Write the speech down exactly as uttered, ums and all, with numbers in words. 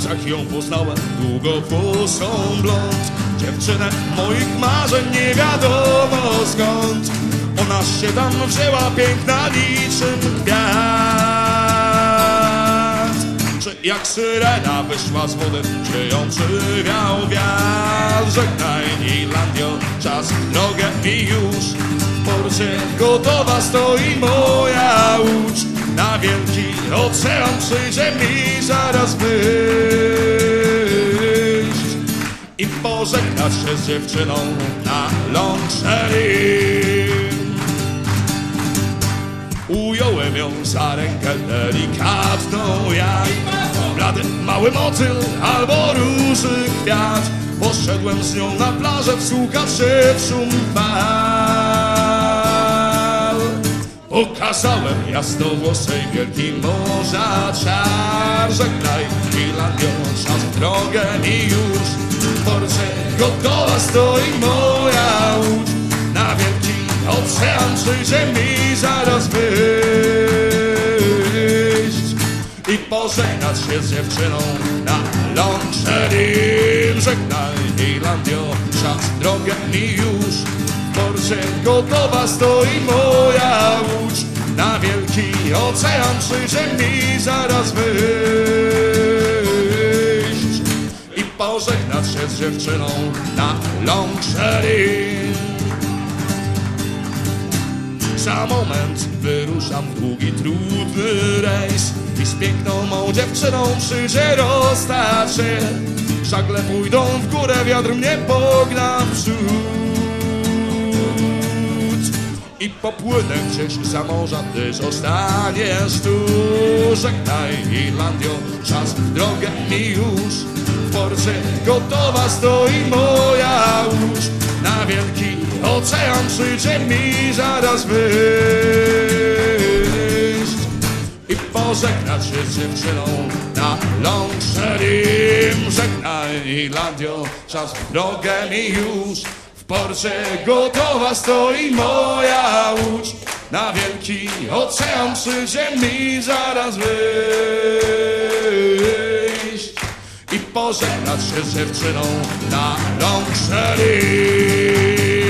jak ją poznałem, długowłosą blond. Dziewczynę moich marzeń nie wiadomo skąd. Ona się tam wzięła, piękna niczym kwiat. Czy jak syrena wyszła z wody, czy ją przywiał wiatr? Żegnaj Irlandio, czas w drogę i już w porcie gotowa stoi moja łódź. Na wielki ocean przyjdzie mi zaraz wyjść i pożegnać się z dziewczyną na Longshannie. Ująłem ją za rękę delikatną jak blady mały motyl albo róży kwiat. Poszedłem z nią na plażę wsłuchać się w szum fal. Pokazałem jasnowłosej wielki morza czar. Żegnaj Irlandio, czas w drogę i już w porcie gotowa stoi moja łódź. Na wielki ocean przyjdzie mi zaraz wyjść i pożegnać się z dziewczyną na Longshannie. Żegnaj Irlandio, czas w drogę i już w porcie gotowa stoi moja łódź. Na wielki ocean przyjdzie mi zaraz wyjść i pożegnać się z dziewczyną na Longshannie. Za moment wyruszam w długi, trudny rejs i z piękną mą dziewczyną przyjdzie rozstać się. Żagle pójdą w górę, wiatr mnie pogna w przód i popłynę gdzieś za morza, ty zostaniesz tu. Żegnaj Irlandio, czas w drogę i już w porcie gotowa stoi moja łódź. Na wielki ocean przyjdzie mi zaraz wyjść i pożegnać się z dziewczyną na Longshannie. Żegnaj Irlandio, czas w drogę mi już w porcie gotowa stoi moja łódź. Na wielki ocean przyjdzie mi zaraz wyjść i pożegnać się z dziewczyną na Longshannie.